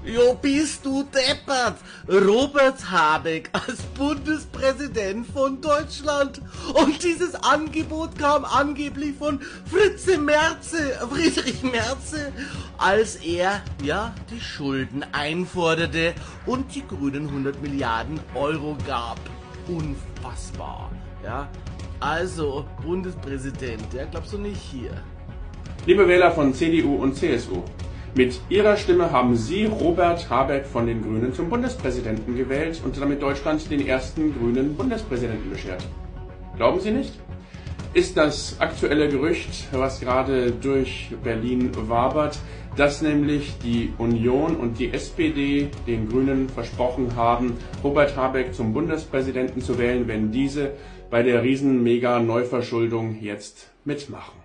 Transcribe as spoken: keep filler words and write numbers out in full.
Jo, bist du deppert? Robert Habeck als Bundespräsident von Deutschland. Und dieses Angebot kam angeblich von Fritze Merze, Friedrich Merze, als er, ja, die Schulden einforderte und die Grünen hundert Milliarden Euro gab. Unfassbar, ja. Also, Bundespräsident, ja, glaubst du nicht hier? Liebe Wähler von C D U und C S U, mit Ihrer Stimme haben Sie Robert Habeck von den Grünen zum Bundespräsidenten gewählt und damit Deutschland den ersten grünen Bundespräsidenten beschert. Glauben Sie nicht? Ist das aktuelle Gerücht, was gerade durch Berlin wabert, dass nämlich die Union und die S P D den Grünen versprochen haben, Robert Habeck zum Bundespräsidenten zu wählen, wenn diese bei der riesen Mega-Neuverschuldung jetzt mitmachen.